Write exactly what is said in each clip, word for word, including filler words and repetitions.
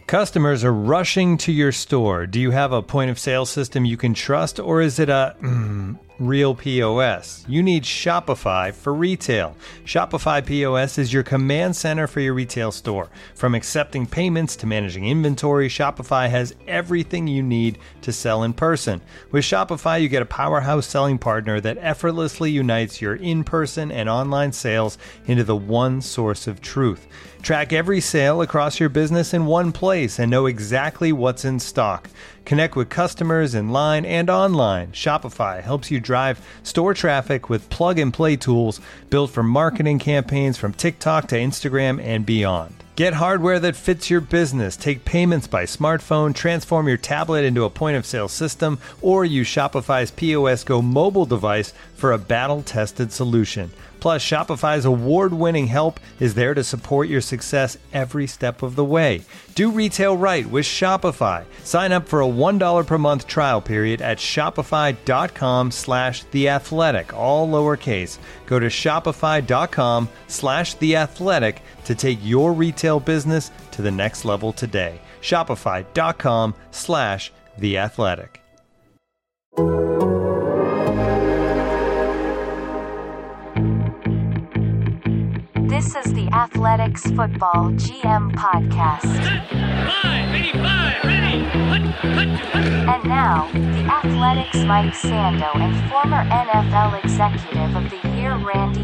Customers are rushing to your store. Do you have a point of sale system you can trust, or is it a mm, real P O S? You need Shopify for retail. Shopify P O S is your command center for your retail store. From accepting payments to managing inventory, Shopify has everything you need to sell in person. With Shopify, you get a powerhouse selling partner that effortlessly unites your in-person and online sales into the one source of truth. Track every sale across your business in one place and know exactly what's in stock. Connect with customers in line and online. Shopify helps you drive store traffic with plug-and-play tools built for marketing campaigns from TikTok to Instagram and beyond. Get hardware that fits your business. Take payments by smartphone, transform your tablet into a point-of-sale system, or use Shopify's P O S Go mobile device for a battle-tested solution. Plus, Shopify's award-winning help is there to support your success every step of the way. Do retail right with Shopify. Sign up for a one dollar per month trial period at shopify.com slash theathletic, all lowercase. Go to shopify.com slash theathletic to take your retail business to the next level today. Shopify.com slash theathletic. This is the Athletics Football G M Podcast. Five, eighty-five, ready. Hut, hut, hut. And now, the Athletics Mike Sando and former N F L Executive of the Year Randy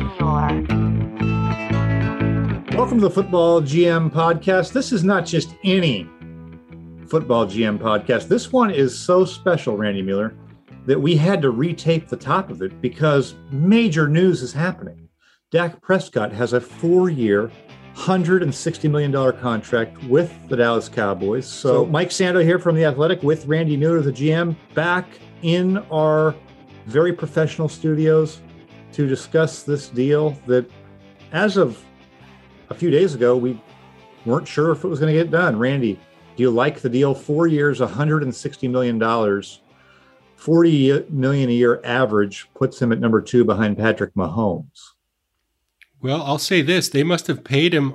Mueller. Welcome to the Football G M Podcast. This is not just any Football G M Podcast. This one is so special, Randy Mueller, that we had to retape the top of it because major news is happening. Dak Prescott has a four-year, one hundred sixty million dollars contract with the Dallas Cowboys. So, so Mike Sando here from The Athletic with Randy Mueller, the G M, back in our very professional studios to discuss this deal that, as of a few days ago, we weren't sure if it was going to get done. Randy, do you like the deal? Four years, one hundred sixty million dollars, forty million dollars a year average puts him at number two behind Patrick Mahomes. Well, I'll say this. They must have paid him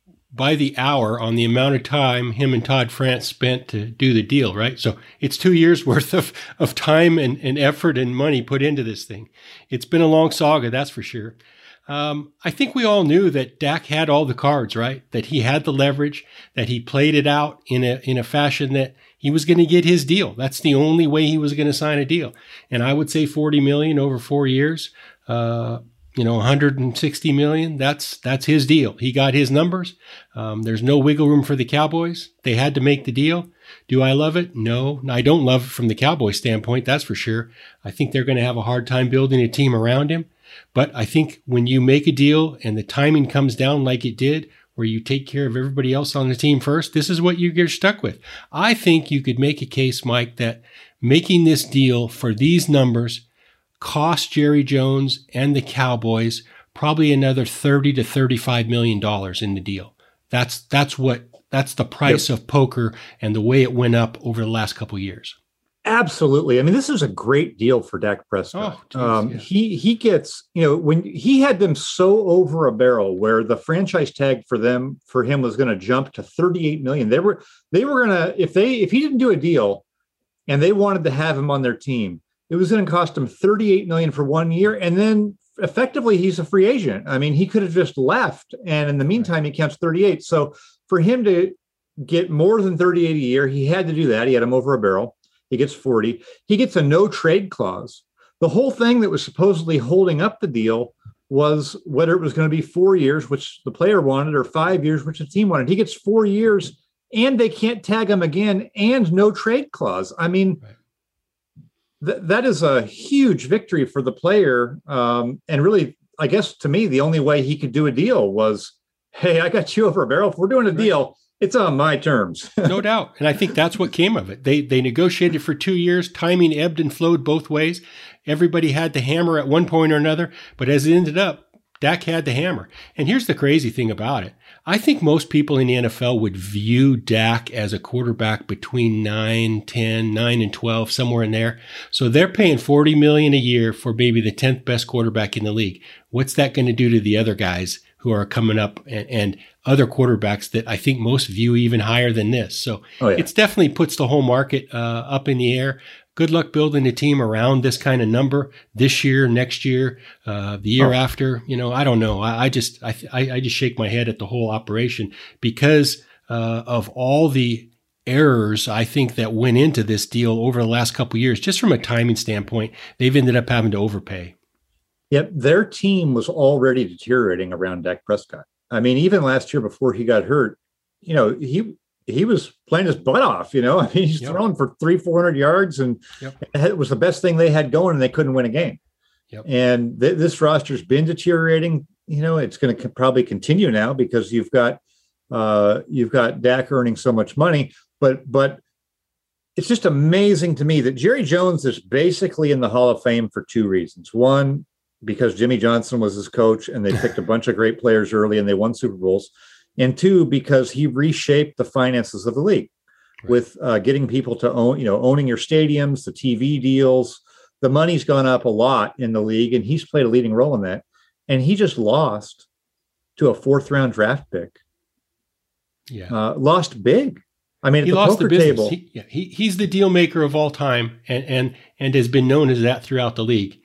by the hour on the amount of time him and Todd France spent to do the deal, right? So it's two years worth of, of time and, and effort and money put into this thing. It's been a long saga, that's for sure. Um, I think we all knew that Dak had all the cards, right? That he had the leverage, that he played it out in a in a fashion that he was going to get his deal. That's the only way he was going to sign a deal. And I would say forty million dollars over four years, uh, you know, one hundred sixty million dollars, that's that's his deal. He got his numbers. Um, there's no wiggle room for the Cowboys. They had to make the deal. Do I love it? No, I don't love it from the Cowboys standpoint, that's for sure. I think they're going to have a hard time building a team around him. But I think when you make a deal and the timing comes down like it did, where you take care of everybody else on the team first, this is what you get stuck with. I think you could make a case, Mike, that making this deal for these numbers cost Jerry Jones and the Cowboys probably another thirty to thirty-five million dollars in the deal. That's that's what that's the price yep. of poker and the way it went up over the last couple of years. Absolutely. I mean, this is a great deal for Dak Prescott. Oh, geez, um, yeah. He he gets, you know, when he had them so over a barrel where the franchise tag for them for him was going to jump to thirty-eight million. They were they were going to if they if he didn't do a deal and they wanted to have him on their team, it was going to cost him thirty-eight million dollars for one year. And then effectively, he's a free agent. I mean, he could have just left. And in the meantime, he counts thirty-eight. So for him to get more than thirty-eight a year, he had to do that. He had him over a barrel. He gets forty. He gets a no trade clause. The whole thing that was supposedly holding up the deal was whether it was going to be four years, which the player wanted, or five years, which the team wanted. He gets four years and they can't tag him again and no trade clause. I mean, right. th- that is a huge victory for the player. Um, and really, I guess to me, the only way he could do a deal was, hey, I got you over a barrel. If we're doing a right. deal, it's on my terms. No doubt. And I think that's what came of it. They they negotiated for two years. Timing ebbed and flowed both ways. Everybody had the hammer at one point or another. But as it ended up, Dak had the hammer. And here's the crazy thing about it. I think most people in the N F L would view Dak as a quarterback between nine, ten, nine and twelve, somewhere in there. So they're paying forty million dollars a year for maybe the tenth best quarterback in the league. What's that going to do to the other guys who are coming up and, and other quarterbacks that I think most view even higher than this. So oh, yeah. It's definitely puts the whole market uh, up in the air. Good luck building a team around this kind of number this year, next year, uh, the year oh. after. You know, I don't know. I, I just I, I just shake my head at the whole operation because uh, of all the errors I think that went into this deal over the last couple of years. Just from a timing standpoint, they've ended up having to overpay. Yep, their team was already deteriorating around Dak Prescott. I mean, even last year before he got hurt, you know, he. He was playing his butt off, you know. I mean, he's yep. throwing for three, four hundred yards, and yep. it was the best thing they had going, and they couldn't win a game. Yep. And th- this roster's been deteriorating. You know, it's going to co- probably continue now because you've got uh, you've got Dak earning so much money. But but it's just amazing to me that Jerry Jones is basically in the Hall of Fame for two reasons. One, because Jimmy Johnson was his coach, and they picked a bunch of great players early, and they won Super Bowls. And two, because he reshaped the finances of the league right. with uh, getting people to own, you know, owning your stadiums, the T V deals. The money's gone up a lot in the league, and he's played a leading role in that. And he just lost to a fourth round draft pick. Yeah, uh, lost big. I mean, at he the lost poker the business. table, he, yeah, he he's the deal maker of all time, and and and has been known as that throughout the league.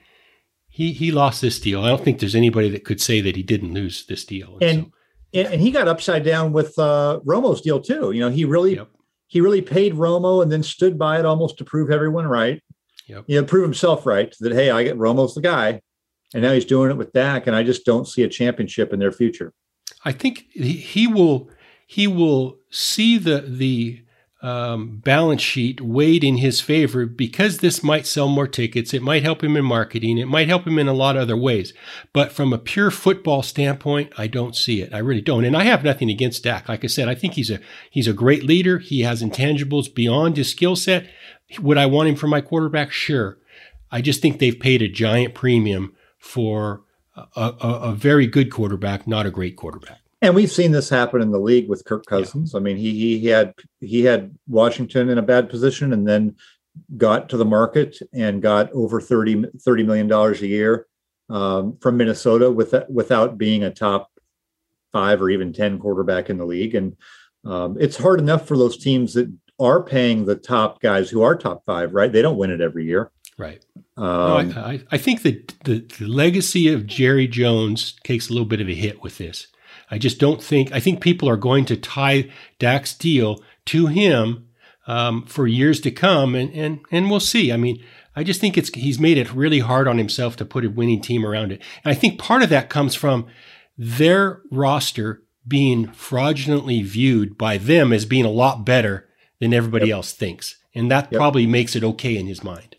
He he lost this deal. I don't think there's anybody that could say that he didn't lose this deal. And. and so, And he got upside down with uh, Romo's deal too. You know, he really, yep. he really paid Romo and then stood by it almost to prove everyone right. Yep. You know, prove himself right that, hey, I get Romo's the guy, and now he's doing it with Dak, and I just don't see a championship in their future. I think he, he will, he will see the the um, balance sheet weighed in his favor because this might sell more tickets. It might help him in marketing. It might help him in a lot of other ways. But from a pure football standpoint, I don't see it. I really don't. And I have nothing against Dak. Like I said, I think he's a he's a great leader. He has intangibles beyond his skill set. Would I want him for my quarterback? Sure. I just think they've paid a giant premium for a, a, a very good quarterback, not a great quarterback. And we've seen this happen in the league with Kirk Cousins. Yeah. I mean, he, he he had he had Washington in a bad position, and then got to the market and got over thirty million dollars a year um, from Minnesota with, without being a top five or even ten quarterback in the league. And um, it's hard enough for those teams that are paying the top guys who are top five, right? They don't win it every year. Right. Um, no, I, I think that the, the legacy of Jerry Jones takes a little bit of a hit with this. I just don't think, I think people are going to tie Dak's deal to him um, for years to come, and, and, and we'll see. I mean, I just think it's, he's made it really hard on himself to put a winning team around it. And I think part of that comes from their roster being fraudulently viewed by them as being a lot better than everybody yep. else thinks. And that yep. probably makes it okay in his mind.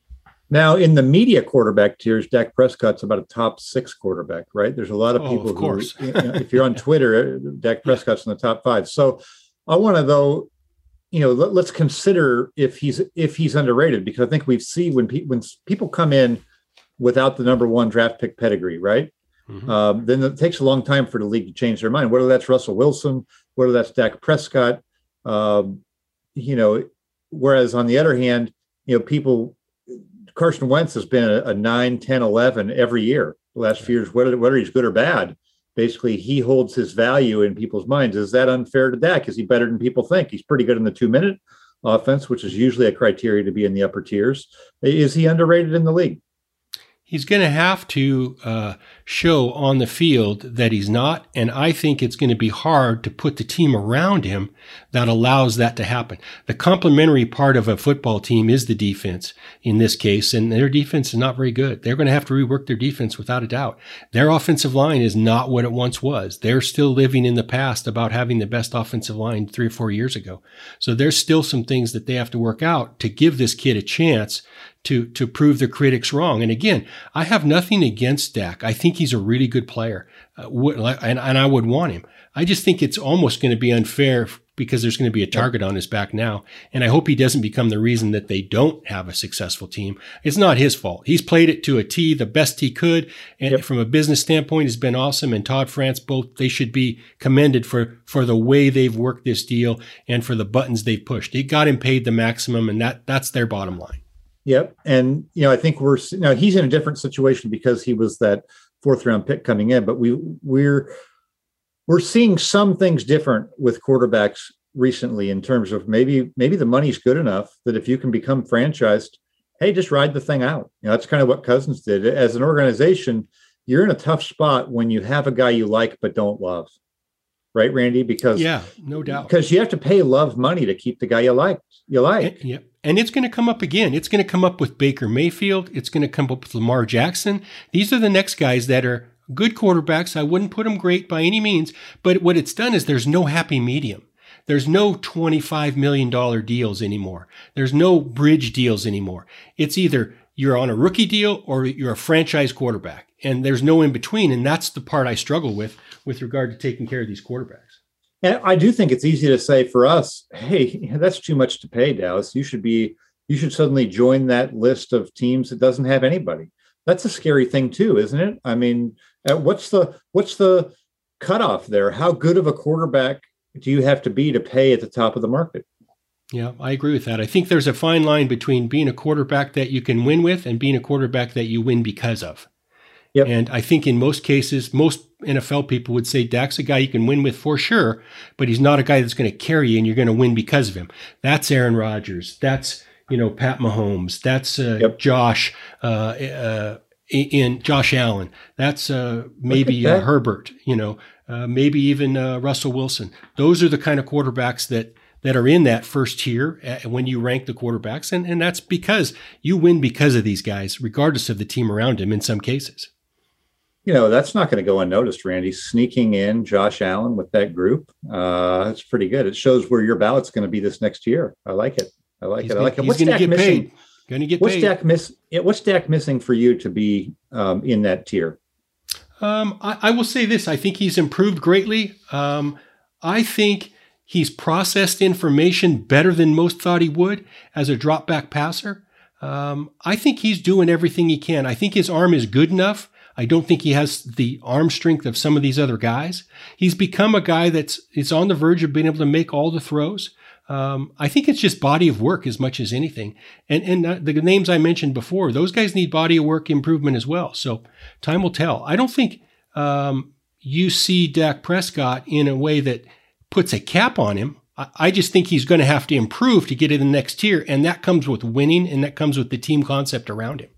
Now, in the media quarterback tiers, Dak Prescott's about a top six quarterback, right? There's a lot of people oh, of course. who, you know, if you're on Twitter, Dak Prescott's in the top five. So I want to, though, you know, let, let's consider if he's if he's underrated, because I think we see when, pe- when people come in without the number one draft pick pedigree, right? Mm-hmm. Um, then it takes a long time for the league to change their mind, whether that's Russell Wilson, whether that's Dak Prescott, um, you know, whereas on the other hand, you know, people, Carson Wentz has been a, a nine, ten, eleven every year the last few years, whether, whether he's good or bad. Basically, he holds his value in people's minds. Is that unfair to Dak? Is he better than people think? He's pretty good in the two-minute offense, which is usually a criteria to be in the upper tiers. Is he underrated in the league? He's going to have to uh, show on the field that he's not, and I think it's going to be hard to put the team around him that allows that to happen. The complementary part of a football team is the defense in this case, and their defense is not very good. They're going to have to rework their defense without a doubt. Their offensive line is not what it once was. They're still living in the past about having the best offensive line three or four years ago. So there's still some things that they have to work out to give this kid a chance to to prove their critics wrong. And again, I have nothing against Dak. I think he's a really good player, uh, and, and I would want him. I just think it's almost going to be unfair because there's going to be a target on his back now. And I hope he doesn't become the reason that they don't have a successful team. It's not his fault. He's played it to a T, the best he could. And yep. from a business standpoint, it's been awesome. And Todd France, both, they should be commended for, for the way they've worked this deal and for the buttons they've pushed. It got him paid the maximum, and that that's their bottom line. Yep. And, you know, I think we're, you know, he's in a different situation because he was that fourth round pick coming in, but we, we're, we're seeing some things different with quarterbacks recently in terms of maybe maybe the money's good enough that if you can become franchised, hey, just ride the thing out. You know, that's kind of what Cousins did. As an organization, you're in a tough spot when you have a guy you like but don't love. Right, Randy? Because yeah, no doubt. Because you have to pay love money to keep the guy you like. You like. And, yeah. And it's going to come up again. It's going to come up with Baker Mayfield. It's going to come up with Lamar Jackson. These are the next guys that are good quarterbacks. I wouldn't put them great by any means. But what it's done is there's no happy medium. There's no twenty-five million dollars deals anymore. There's no bridge deals anymore. It's either you're on a rookie deal or you're a franchise quarterback. And there's no in between. And that's the part I struggle with with regard to taking care of these quarterbacks. And I do think it's easy to say for us, hey, that's too much to pay, Dallas. You should be, you should suddenly join that list of teams that doesn't have anybody. That's a scary thing too, isn't it? I mean, what's the, what's the cutoff there? How good of a quarterback do you have to be to pay at the top of the market? Yeah, I agree with that. I think there's a fine line between being a quarterback that you can win with and being a quarterback that you win because of. Yep. And I think in most cases, most N F L people would say Dak's a guy you can win with for sure, but he's not a guy that's going to carry you and you're going to win because of him. That's Aaron Rodgers. That's, you know, Pat Mahomes. That's uh, yep. Josh, uh, uh, in Josh Allen. That's uh, maybe uh, Herbert, you know, uh, maybe even uh, Russell Wilson. Those are the kind of quarterbacks that that are in that first tier when you rank the quarterbacks. And, and that's because you win because of these guys, regardless of the team around him in some cases. You know, that's not going to go unnoticed, Randy. Sneaking in Josh Allen with that group, uh, that's pretty good. It shows where your ballot's going to be this next year. I like it. I like he's it. I like gonna, it. What's he's going to get missing? paid. Going to get what's paid. Dak miss? What's Dak missing for you to be um, in that tier? Um, I, I will say this. I think he's improved greatly. Um, I think he's processed information better than most thought he would as a drop back passer. Um, I think he's doing everything he can. I think his arm is good enough. I don't think he has the arm strength of some of these other guys. He's become a guy that's is on the verge of being able to make all the throws. Um, I think it's just body of work as much as anything. And and the names I mentioned before, those guys need body of work improvement as well. So time will tell. I don't think um, you see Dak Prescott in a way that puts a cap on him. I, I just think he's going to have to improve to get in the next tier. And that comes with winning, and that comes with the team concept around him.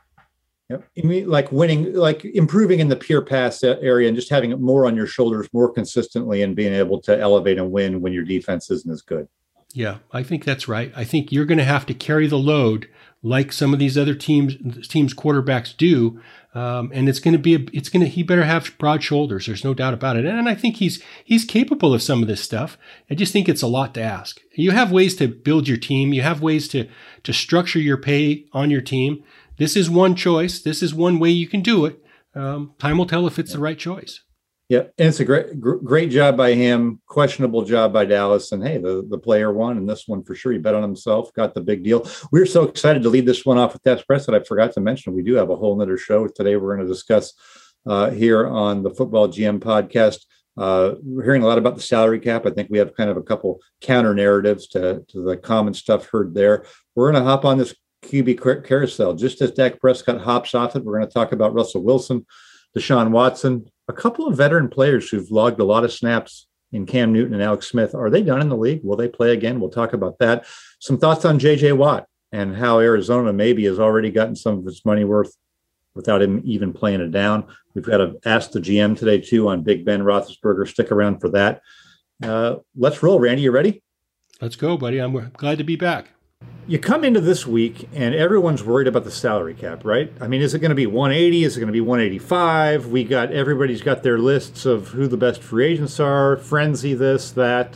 Yep. You mean like winning, like improving in the pure pass area and just having it more on your shoulders more consistently and being able to elevate and win when your defense isn't as good. Yeah, I think that's right. I think you're going to have to carry the load like some of these other teams, teams quarterbacks do. Um, and it's going to be, a, it's going to, he better have broad shoulders. There's no doubt about it. And I think he's, he's capable of some of this stuff. I just think it's a lot to ask. You have ways to build your team. You have ways to, to structure your pay on your team. This is one choice. This is one way you can do it. Um, time will tell if it's the right choice. Yeah, and it's a great, great job by him. Questionable job by Dallas, and hey, the, the player won, and this one for sure. He bet on himself, got the big deal. We're so excited to lead this one off with Dak Prescott. I forgot to mention we do have a whole nother show today. We're going to discuss uh, here on the Football G M podcast. Uh, we're hearing a lot about the salary cap. I think we have kind of a couple counter narratives to to the common stuff heard there. We're going to hop on this Q B carousel. Just as Dak Prescott hops off it, we're going to talk about Russell Wilson, Deshaun Watson, a couple of veteran players who've logged a lot of snaps in Cam Newton and Alex Smith. Are they done in the league? Will they play again? We'll talk about that. Some thoughts on J J Watt and how Arizona maybe has already gotten some of its money worth without him even playing it down. We've got to ask the G M today, too, on Big Ben Roethlisberger. Stick around for that. Uh, let's roll. Randy, you ready? Let's go, buddy. I'm glad to be back. You come into this week and everyone's worried about the salary cap, right? I mean, is it going to be one eighty? Is it going to be one eighty-five? We got, everybody's got their lists of who the best free agents are, frenzy, this, that.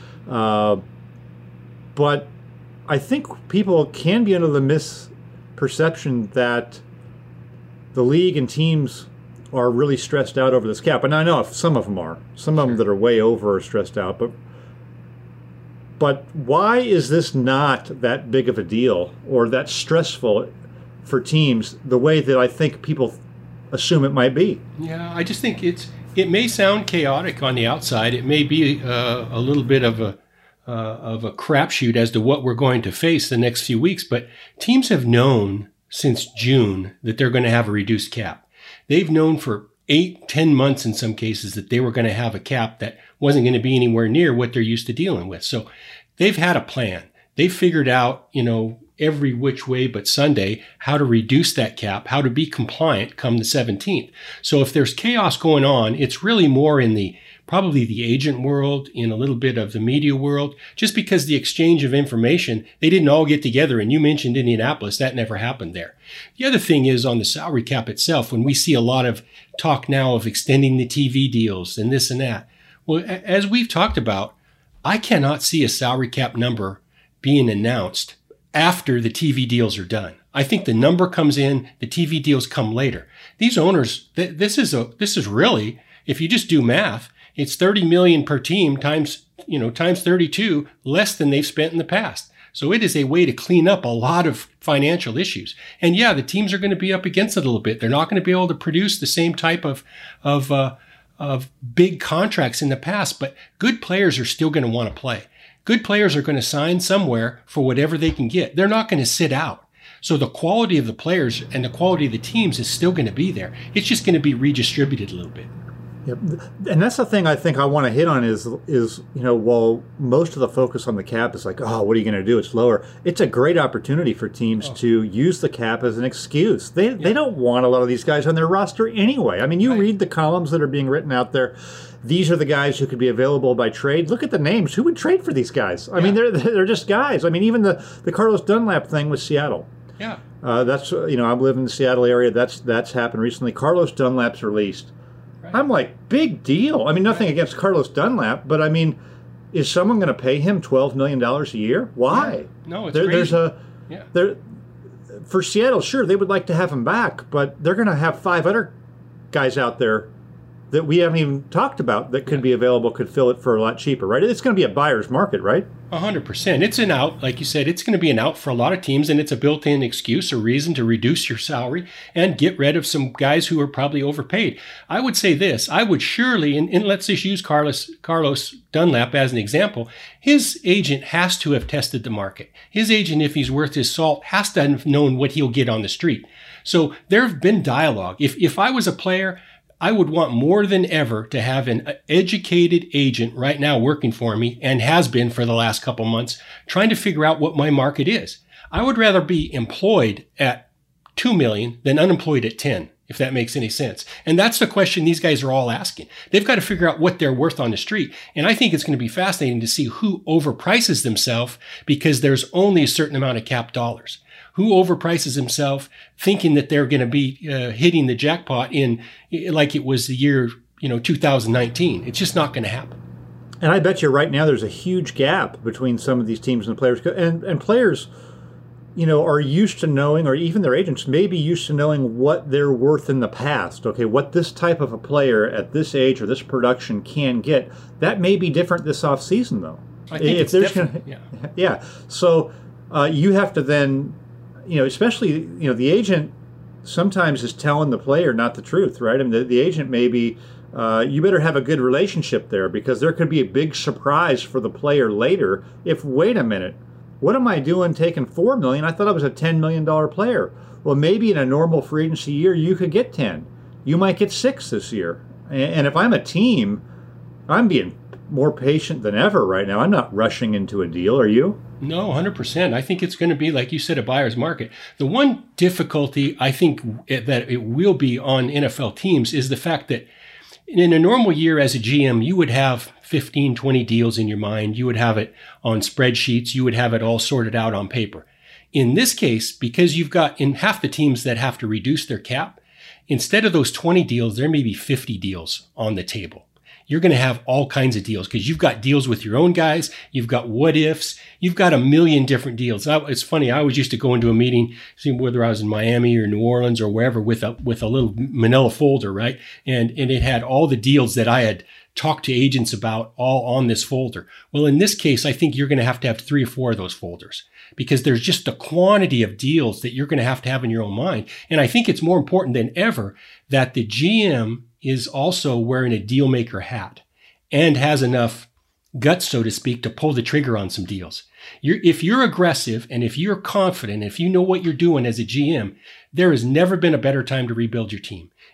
Uh, but I think people can be under the misperception that the league and teams are really stressed out over this cap. And I know some of them are. Some of them that are way over are stressed out. But But why is this not that big of a deal or that stressful for teams the way that I think people assume it might be? Yeah, I just think it's it may sound chaotic on the outside. It may be uh, a little bit of a uh, of a crapshoot as to what we're going to face the next few weeks. But teams have known since June that they're going to have a reduced cap. They've known for eight, ten months in some cases that they were going to have a cap that wasn't going to be anywhere near what they're used to dealing with. So they've had a plan. They figured out, you know, every which way but Sunday, how to reduce that cap, how to be compliant come the seventeenth. So if there's chaos going on, it's really more in the probably the agent world, in a little bit of the media world, just because the exchange of information, they didn't all get together. And you mentioned Indianapolis, that never happened there. The other thing is on the salary cap itself, when we see a lot of talk now of extending the T V deals and this and that. Well, as we've talked about, I cannot see a salary cap number being announced after the T V deals are done. I think the number comes in, the T V deals come later. These owners, th- this is a, this is really, if you just do math, it's thirty million per team times, you know, times thirty-two, less than they've spent in the past. So it is a way to clean up a lot of financial issues. And yeah, the teams are going to be up against it a little bit. They're not going to be able to produce the same type of, of, uh, of big contracts in the past, but good players are still going to want to play. Good players are going to sign somewhere for whatever they can get. They're not going to sit out. So the quality of the players and the quality of the teams is still going to be there. It's just going to be redistributed a little bit. Yep. And that's the thing I think I want to hit on is, is you know, while most of the focus on the cap is like, oh, what are you going to do? It's lower. It's a great opportunity for teams oh. to use the cap as an excuse. They yeah. they don't want a lot of these guys on their roster anyway. I mean, you right. read the columns that are being written out there. These are the guys who could be available by trade. Look at the names. Who would trade for these guys? I yeah. mean, they're they're just guys. I mean, even the, the Carlos Dunlap thing with Seattle. Yeah. Uh, that's, you know, I live in the Seattle area. That's that's happened recently. Carlos Dunlap's released. Right. I'm like, big deal. I mean, nothing right. against Carlos Dunlap, but I mean, is someone going to pay him twelve million dollars a year? Why? Yeah. No, it's there, crazy. There's a, yeah. there, for Seattle, sure, they would like to have him back, but they're going to have five other guys out there that we haven't even talked about that could yeah. be available, could fill it for a lot cheaper, right? It's going to be a buyer's market, right? A hundred percent. It's an out, like you said, it's going to be an out for a lot of teams, and it's a built-in excuse or reason to reduce your salary and get rid of some guys who are probably overpaid. I would say this, I would surely, and, and let's just use Carlos, Carlos Dunlap as an example, his agent has to have tested the market. His agent, if he's worth his salt, has to have known what he'll get on the street. So there have been dialogue. If if I was a player, I would want more than ever to have an educated agent right now working for me, and has been for the last couple months, trying to figure out what my market is. I would rather be employed at two million than unemployed at ten, if that makes any sense. And that's the question these guys are all asking. They've got to figure out what they're worth on the street. And I think it's going to be fascinating to see who overprices themselves because there's only a certain amount of cap dollars. Who overprices himself thinking that they're going to be uh, hitting the jackpot in like it was the year, you know, two thousand nineteen. It's just not going to happen. And I bet you right now there's a huge gap between some of these teams and the players. And, and players, you know, are used to knowing, or even their agents may be used to knowing what they're worth in the past. Okay, what this type of a player at this age or this production can get. That may be different this offseason, though. I think if it's there's gonna, yeah. yeah. So uh, you have to then... You know, especially, you know, the agent sometimes is telling the player not the truth, right? I mean, the, the agent may be, uh, you better have a good relationship there because there could be a big surprise for the player later if, wait a minute, what am I doing taking four million dollars? I thought I was a ten million dollars player. Well, maybe in a normal free agency year, you could get ten. You might get six this year. And, and if I'm a team, I'm being more patient than ever right now. I'm not rushing into a deal. Are you? No, one hundred percent. I think it's going to be, like you said, a buyer's market. The one difficulty I think it, that it will be on N F L teams is the fact that in a normal year as a G M, you would have fifteen, twenty deals in your mind. You would have it on spreadsheets. You would have it all sorted out on paper. In this case, because you've got in half the teams that have to reduce their cap, instead of those twenty deals, there may be fifty deals on the table. You're going to have all kinds of deals because you've got deals with your own guys. You've got what ifs. You've got a million different deals. I, it's funny. I always used to go into a meeting, see whether I was in Miami or New Orleans or wherever, with a with a little manila folder, right? And and it had all the deals that I had talked to agents about all on this folder. Well, in this case, I think you're going to have to have three or four of those folders because there's just the quantity of deals that you're going to have to have in your own mind. And I think it's more important than ever that the G M is also wearing a deal maker hat and has enough guts, so to speak, to pull the trigger on some deals. You're, if you're aggressive and if you're confident, if you know what you're doing as a G M, there has never been a better time to rebuild your team.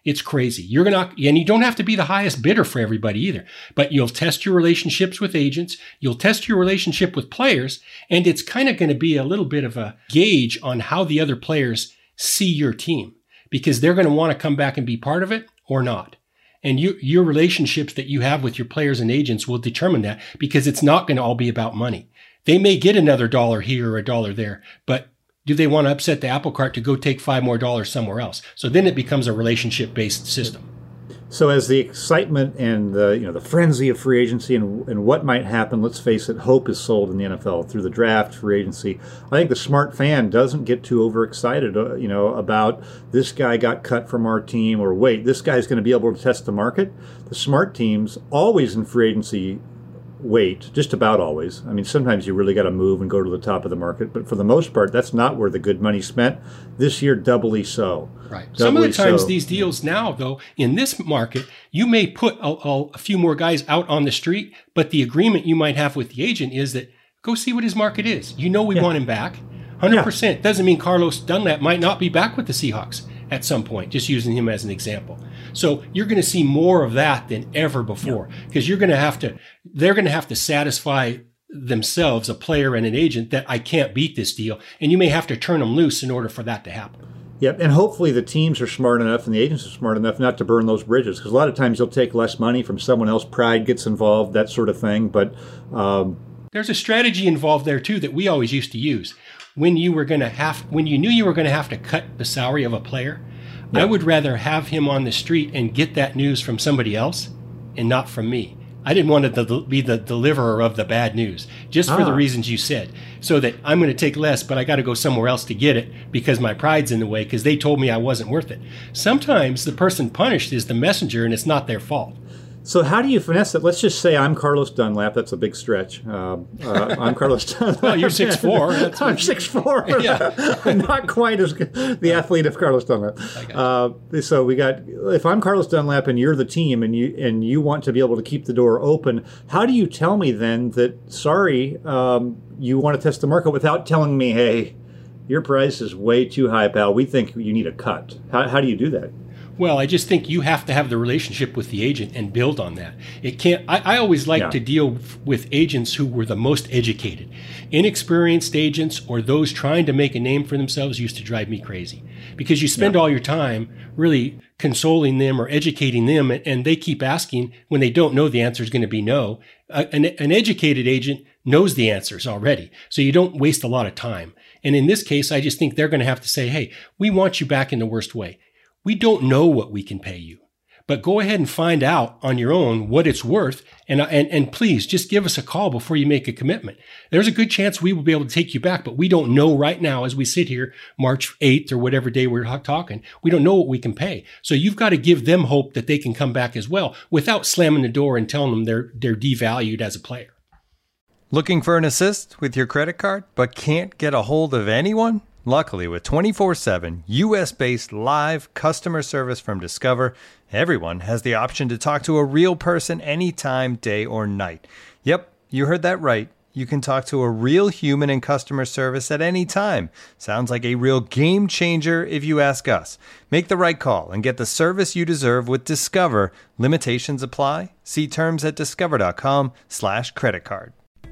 It's crazy. You're going to, and you don't have to be the highest bidder for everybody either, but you'll test your relationships with agents. You'll test your relationship with players. And it's kind of going to be a little bit of a gauge on how the other players see your team, because they're going to want to come back and be part of it or not. And you, your relationships that you have with your players and agents will determine that, because it's not going to all be about money. They may get another dollar here or a dollar there, but do they want to upset the apple cart to go take five more dollars somewhere else? So then it becomes a relationship-based system. So as the excitement and the you know the frenzy of free agency and, and what might happen, let's face it, hope is sold in the N F L through the draft, free agency. I think the smart fan doesn't get too overexcited, uh, you know, about this guy got cut from our team, or wait, this guy's going to be able to test the market. The smart teams always in free agency wait, just about always. I mean, sometimes you really got to move and go to the top of the market, but for the most part, that's not where the good money's spent. This year, doubly so. Right. Doubly Some of the times so. These deals now, though, in this market, you may put a, a, a few more guys out on the street, but the agreement you might have with the agent is that go see what his market is. You know we yeah. want him back. one hundred percent. Yeah. Doesn't mean Carlos Dunlap might not be back with the Seahawks at some point, just using him as an example. So you're going to see more of that than ever before, because you're going to have to, they're going to have to satisfy themselves, a player and an agent, that I can't beat this deal. And you may have to turn them loose in order for that to happen. Yep, and hopefully the teams are smart enough and the agents are smart enough not to burn those bridges, because a lot of times you'll take less money from someone else, pride gets involved, that sort of thing. But um, there's a strategy involved there too that we always used to use. When you were going to have, when you knew you were going to have to cut the salary of a player, yep. I would rather have him on the street and get that news from somebody else and not from me. I didn't want to del- be the deliverer of the bad news, just for ah. the reasons you said, so that I'm going to take less, but I got to go somewhere else to get it because my pride's in the way, because they told me I wasn't worth it. Sometimes the person punished is the messenger, and it's not their fault. So how do you finesse it? Let's just say I'm Carlos Dunlap. That's a big stretch. Uh, uh, I'm Carlos Dunlap. Well, you're six foot four. I'm six foot four. Yeah. Not quite as good, the athlete of Carlos Dunlap. Uh, so we got, if I'm Carlos Dunlap and you're the team and you and you want to be able to keep the door open, how do you tell me then that, sorry, um, you want to test the market without telling me, hey, your price is way too high, pal. We think you need a cut. How, how do you do that? Well, I just think you have to have the relationship with the agent and build on that. It can't. I, I always like yeah. to deal with agents who were the most educated. Inexperienced agents or those trying to make a name for themselves used to drive me crazy, because you spend yeah. all your time really consoling them or educating them, and they keep asking when they don't know the answer is going to be no. Uh, an, an educated agent knows the answers already, so you don't waste a lot of time. And in this case, I just think they're going to have to say, hey, we want you back in the worst way. We don't know what we can pay you, but go ahead and find out on your own what it's worth. And, and, and please just give us a call before you make a commitment. There's a good chance we will be able to take you back, but we don't know right now as we sit here March eighth or whatever day we're talking. We don't know what we can pay. So you've got to give them hope that they can come back as well without slamming the door and telling them they're, they're devalued as a player. Looking for an assist with your credit card, but can't get a hold of anyone? Luckily, with twenty-four seven U S-based live customer service from Discover, everyone has the option to talk to a real person anytime, day or night. Yep, you heard that right. You can talk to a real human in customer service at any time. Sounds like a real game changer if you ask us. Make the right call and get the service you deserve with Discover. Limitations apply. See terms at discover.com slash credit card.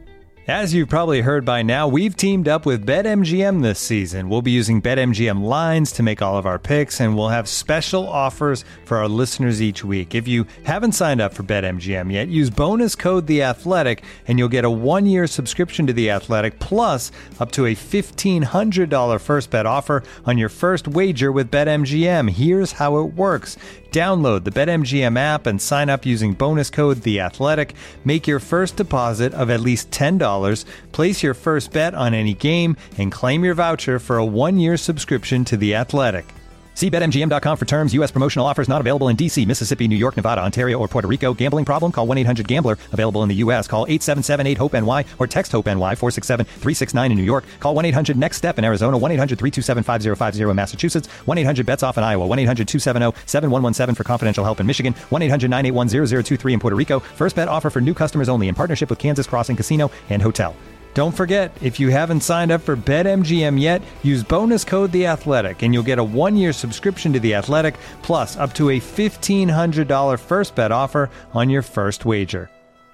As you've probably heard by now, we've teamed up with BetMGM this season. We'll be using BetMGM lines to make all of our picks, and we'll have special offers for our listeners each week. If you haven't signed up for BetMGM yet, use bonus code The Athletic, and you'll get a one-year subscription to The Athletic, plus up to a fifteen hundred dollars first bet offer on your first wager with BetMGM. Here's how it works. Download the BetMGM app and sign up using bonus code The Athletic. Make your first deposit of at least ten dollars. Place your first bet on any game and claim your voucher for a one-year subscription to The Athletic. See Bet M G M dot com for terms. U S promotional offers not available in D C, Mississippi, New York, Nevada, Ontario, or Puerto Rico. Gambling problem? Call one eight hundred gambler. Available in the U S. Call eight seven seven eight hope N Y or text HOPE-NY four six seven three six nine in New York. Call one eight hundred next step in Arizona. one eight hundred three two seven five zero five zero in Massachusetts. one eight hundred bets off in Iowa. one eight hundred two seven zero seven one one seven for confidential help in Michigan. one eight hundred nine eight one zero zero two three in Puerto Rico. First bet offer for new customers only in partnership with Kansas Crossing Casino and Hotel. Don't forget, if you haven't signed up for BetMGM yet, use bonus code The Athletic, and you'll get a one-year subscription to The Athletic, plus up to a fifteen hundred dollars first bet offer on your first wager.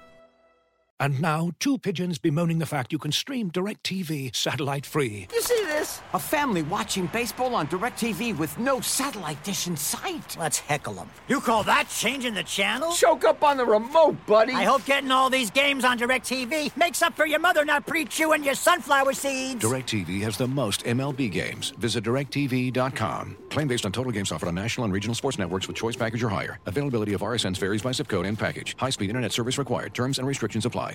And now, two pigeons bemoaning the fact you can stream DirecTV satellite-free. You see this? A family watching baseball on DirecTV with no satellite dish in sight. Let's heckle them. You call that changing the channel? Choke up on the remote, buddy. I hope getting all these games on DirecTV makes up for your mother not pre-chewing your sunflower seeds. DirecTV has the most M L B games. Visit direct T V dot com. Claim based on total games offered on national and regional sports networks with choice package or higher. Availability of R S Ns varies by zip code and package. High-speed internet service required. Terms and restrictions apply.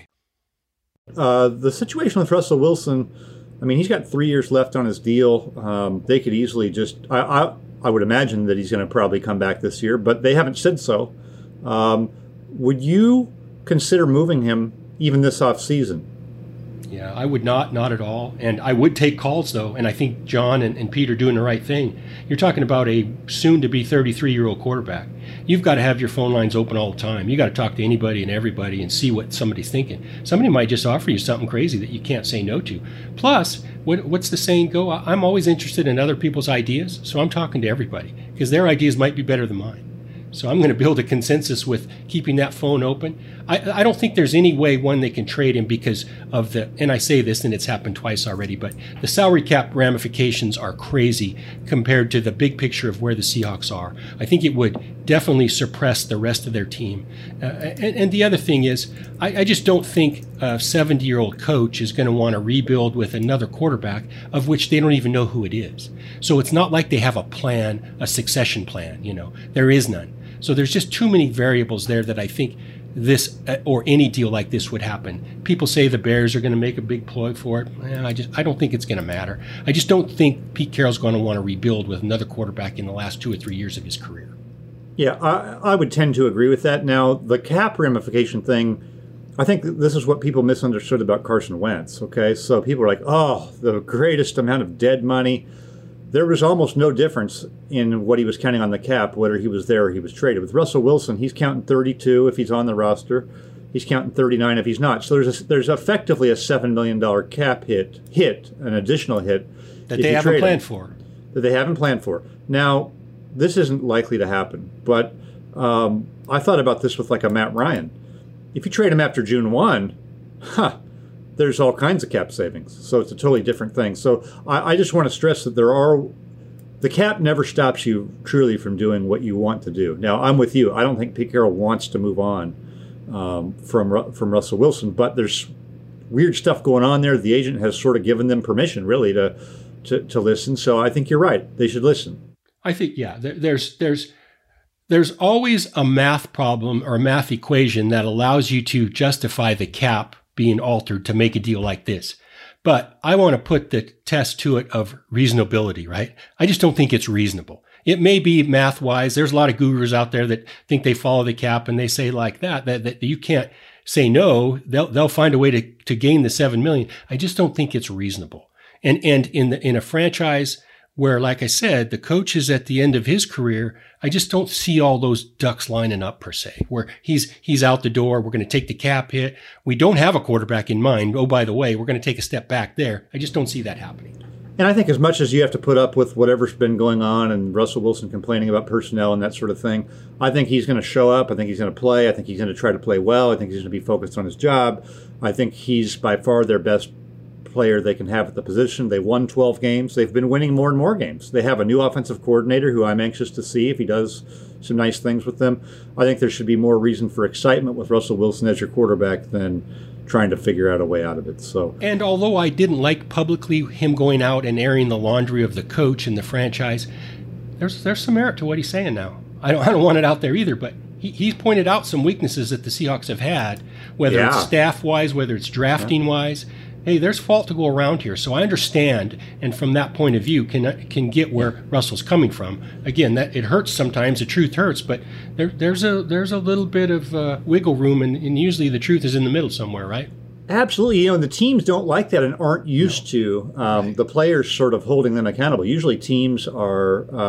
Uh, the situation with Russell Wilson, I mean, he's got three years left on his deal. Um, they could easily just, I, I, I would imagine that he's going to probably come back this year, but they haven't said so. Um, would you consider moving him even this offseason? Yeah, I would not, not at all. And I would take calls, though, and I think John and, and Pete are doing the right thing. You're talking about a soon-to-be thirty-three-year-old quarterback. You've got to have your phone lines open all the time. You got to talk to anybody and everybody and see what somebody's thinking. Somebody might just offer you something crazy that you can't say no to. Plus, what, what's the saying go? I'm always interested in other people's ideas, so I'm talking to everybody because their ideas might be better than mine. So I'm going to build a consensus with keeping that phone open. I, I don't think there's any way, one, they can trade him because of the, and I say this and it's happened twice already, but the salary cap ramifications are crazy compared to the big picture of where the Seahawks are. I think it would definitely suppress the rest of their team. Uh, and, and the other thing is, I, I just don't think a seventy-year-old coach is going to want to rebuild with another quarterback of which they don't even know who it is. So it's not like they have a plan, a succession plan, you know. There is none. So there's just too many variables there that I think this uh, or any deal like this would happen. People say the Bears are going to make a big ploy for it. Eh, I just I don't think it's going to matter. I just don't think Pete Carroll's going to want to rebuild with another quarterback in the last two or three years of his career. Yeah, I, I would tend to agree with that. Now, the cap ramification thing, I think this is what people misunderstood about Carson Wentz, okay? So people are like, oh, the greatest amount of dead money. There was almost no difference in what he was counting on the cap, whether he was there or he was traded. With Russell Wilson, he's counting thirty-two if he's on the roster. He's counting thirty-nine if he's not. So there's a, there's effectively a seven million dollars cap hit, hit, an additional hit. That they haven't planned for. That they haven't planned for. Now, this isn't likely to happen, but um, I thought about this with like a Matt Ryan. If you trade him after June first, huh, there's all kinds of cap savings. So it's a totally different thing. So I, I just want to stress that there are, the cap never stops you truly from doing what you want to do. Now, I'm with you. I don't think Pete Carroll wants to move on um, from from Russell Wilson, but there's weird stuff going on there. The agent has sort of given them permission, really, to to, to listen. So I think you're right. They should listen. I think, yeah, there, there's there's there's always a math problem or a math equation that allows you to justify the cap being altered to make a deal like this. But I want to put the test to it of reasonability, right? I just don't think it's reasonable. It may be math-wise. There's a lot of gurus out there that think they follow the cap and they say like that, that, that you can't say no. They'll, they'll find a way to, to gain the seven million dollars. I just don't think it's reasonable. And, and in the, in a franchise where, like I said, the coach is at the end of his career, I just don't see all those ducks lining up per se, where he's he's out the door. We're going to take the cap hit. We don't have a quarterback in mind. Oh, by the way, we're going to take a step back there. I just don't see that happening. And I think as much as you have to put up with whatever's been going on and Russell Wilson complaining about personnel and that sort of thing, I think he's going to show up. I think he's going to play. I think he's going to try to play well. I think he's going to be focused on his job. I think he's by far their best player they can have at the position. They won twelve games. They've been winning more and more games. They have a new offensive coordinator who I'm anxious to see if he does some nice things with them. I think there should be more reason for excitement with Russell Wilson as your quarterback than trying to figure out a way out of it. So, and although I didn't like publicly him going out and airing the laundry of the coach and the franchise, there's there's some merit to what he's saying now. I don't I don't want it out there either, but he, he's pointed out some weaknesses that the Seahawks have had, whether yeah. it's staff-wise, whether it's drafting-wise. Yeah. Hey, there's fault to go around here. So I understand, and from that point of view, can can get where Russell's coming from. Again, that it hurts sometimes. The truth hurts, but there, there's a there's a little bit of uh, wiggle room, and, and usually the truth is in the middle somewhere, right? Absolutely. You know, the teams don't like that and aren't used no. to um, right. the players sort of holding them accountable. Usually teams are uh,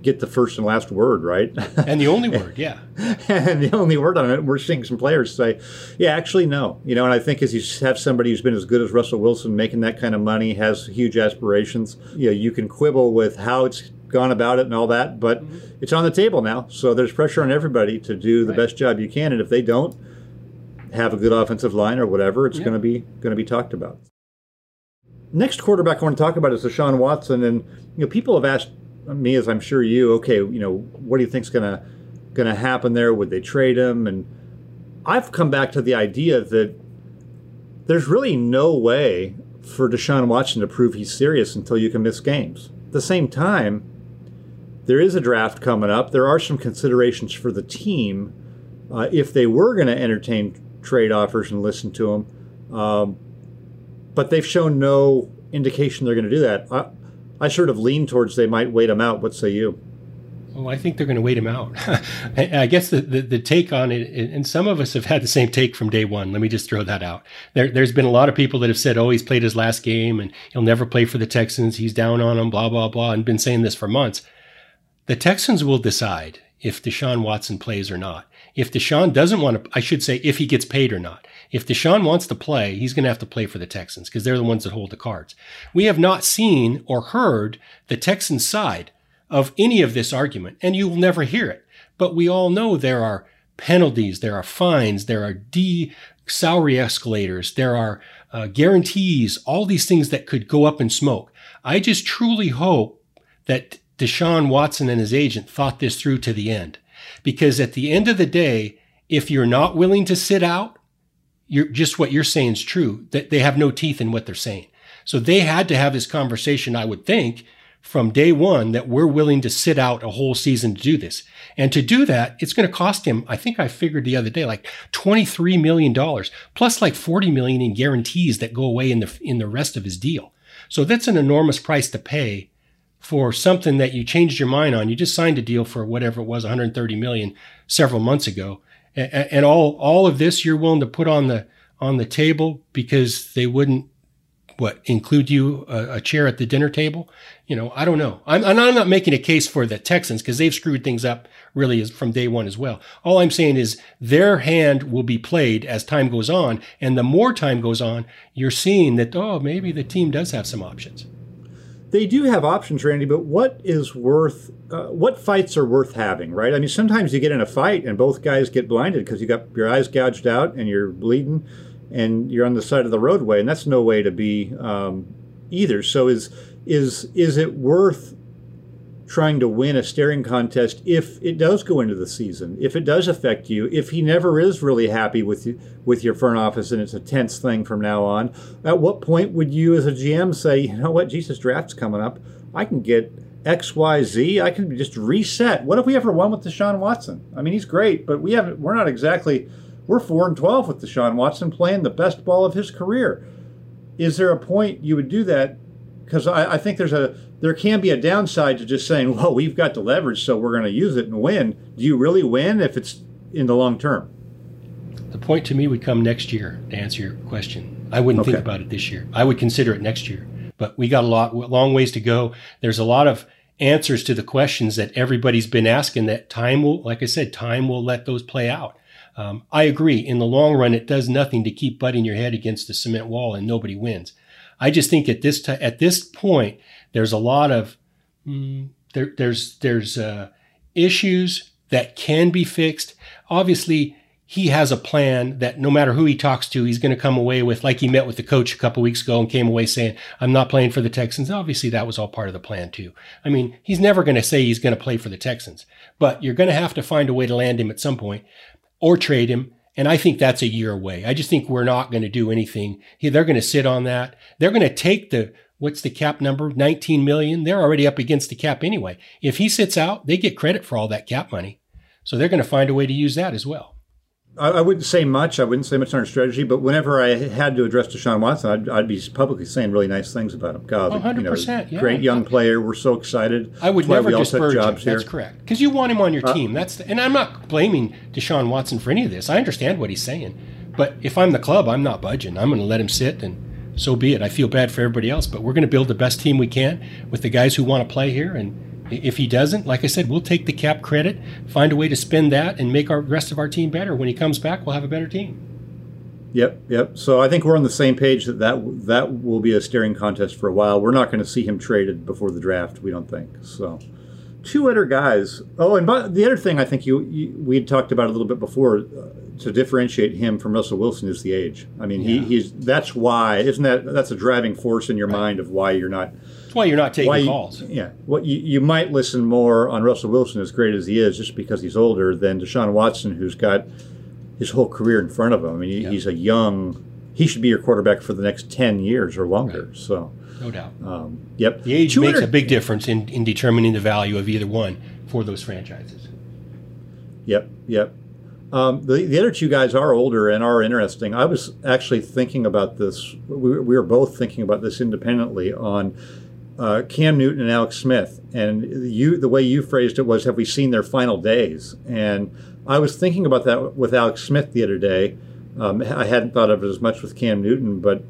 get the first and last word, right? And the only word, yeah. And the only word on it. We're seeing some players say, yeah, actually, no. You know, and I think as you have somebody who's been as good as Russell Wilson making that kind of money, has huge aspirations, you know, you can quibble with how it's gone about it and all that, but mm-hmm. it's on the table now. So there's pressure on everybody to do the right. best job you can. And if they don't have a good offensive line or whatever, it's yeah. going to be going to be talked about. Next quarterback I want to talk about is Deshaun Watson. And, you know, people have asked me, as I'm sure you, okay, you know, what do you think's going to going to happen there? Would they trade him? And I've come back to the idea that there's really no way for Deshaun Watson to prove he's serious until you can miss games. At the same time, there is a draft coming up. There are some considerations for the team uh, if they were going to entertain trade offers and listen to them. Um, but they've shown no indication they're going to do that. I, I sort of lean towards they might wait him out. What say you? Oh, I think they're going to wait him out. I guess the, the, the take on it, and some of us have had the same take from day one. Let me just throw that out. There, there's been a lot of people that have said, oh, he's played his last game and he'll never play for the Texans. He's down on them, blah, blah, blah, and been saying this for months. The Texans will decide if Deshaun Watson plays or not. If Deshaun doesn't want to, I should say, if he gets paid or not. If Deshaun wants to play, he's going to have to play for the Texans because they're the ones that hold the cards. We have not seen or heard the Texans side of any of this argument, and you will never hear it. But we all know there are penalties, there are fines, there are D salary escalators, there are uh, guarantees, all these things that could go up in smoke. I just truly hope that Deshaun Watson and his agent thought this through to the end. Because at the end of the day, if you're not willing to sit out, you're just what you're saying is true, that they have no teeth in what they're saying. So they had to have this conversation, I would think, from day one, that we're willing to sit out a whole season to do this. And to do that, it's going to cost him, I think I figured the other day, like twenty-three million dollars, plus like forty million dollars in guarantees that go away in the in the rest of his deal. So that's an enormous price to pay for something that you changed your mind on. You just signed a deal for whatever it was, one hundred thirty million dollars several months ago. And, and all all of this you're willing to put on the on the table because they wouldn't, what, include you a, a chair at the dinner table? You know, I don't know. I'm, and I'm not making a case for the Texans because they've screwed things up really from day one as well. All I'm saying is their hand will be played as time goes on. And the more time goes on, you're seeing that, oh, maybe the team does have some options. They do have options, Randy, but what is worth, uh, what fights are worth having, right? I mean, sometimes you get in a fight and both guys get blinded because you got your eyes gouged out and you're bleeding and you're on the side of the roadway, and that's no way to be um, either. So is is is it worth trying to win a staring contest if it does go into the season, if it does affect you, if he never is really happy with you, with your front office and it's a tense thing from now on? At what point would you as a G M say, you know what, Jesus, draft's coming up, I can get X, Y, Z, I can just reset? What if we ever won with Deshaun Watson? I mean, he's great, but we haven't, we're not exactly, we're four and twelve with Deshaun Watson playing the best ball of his career. Is there a point you would do that? Because I, I think there's a there can be a downside to just saying, well, we've got the leverage, so we're going to use it and win. Do you really win if it's in the long term? The point to me would come next year, to answer your question. I wouldn't okay. think about it this year. I would consider it next year. But we got a lot, long ways to go. There's a lot of answers to the questions that everybody's been asking that time will, like I said, time will let those play out. Um, I agree. In the long run, it does nothing to keep butting your head against the cement wall and nobody wins. I just think at this t- at this point, there's a lot of mm, there, there's there's uh, issues that can be fixed. Obviously, he has a plan that no matter who he talks to, he's going to come away with, like he met with the coach a couple weeks ago and came away saying, I'm not playing for the Texans. Obviously, that was all part of the plan too. I mean, he's never going to say he's going to play for the Texans, but you're going to have to find a way to land him at some point or trade him. And I think that's a year away. I just think we're not going to do anything. They're going to sit on that. They're going to take the, what's the cap number? nineteen million. They're already up against the cap anyway. If he sits out, they get credit for all that cap money. So they're going to find a way to use that as well. I wouldn't say much. I wouldn't say much on our strategy, but whenever I had to address Deshaun Watson, I'd, I'd be publicly saying really nice things about him. God, one hundred percent, you know, great yeah. young player. We're so excited. I would That's never disparage him. That's here. correct. Because you want him on your uh, team. That's the, and I'm not blaming Deshaun Watson for any of this. I understand what he's saying. But if I'm the club, I'm not budging. I'm going to let him sit, and so be it. I feel bad for everybody else, but we're going to build the best team we can with the guys who want to play here, and If he doesn't, like I said, we'll take the cap credit, find a way to spend that, and make our rest of our team better. When he comes back, we'll have a better team. Yep, yep. So I think we're on the same page that that, that will be a staring contest for a while. We're not going to see him traded before the draft, we don't think. So two other guys. Oh, and by, the other thing I think you, you we had talked about a little bit before uh, to differentiate him from Russell Wilson is the age. I mean, yeah. he, he's that's why isn't that that's a driving force in your right. mind of why you're not. That's why you're not taking you, calls. Yeah, what you, you might listen more on Russell Wilson, as great as he is, just because he's older, than Deshaun Watson, who's got his whole career in front of him. I mean, he, yeah. he's a young. He should be your quarterback for the next ten years or longer. Right. So, no doubt. Um, yep. The age Two makes hundred a big difference in, in determining the value of either one for those franchises. Yep. Yep. Um, the the other two guys are older and are interesting. I was actually thinking about this. We, we were both thinking about this independently on uh, Cam Newton and Alex Smith. And you, the way you phrased it was, have we seen their final days? And I was thinking about that with Alex Smith the other day. Um, I hadn't thought of it as much with Cam Newton, but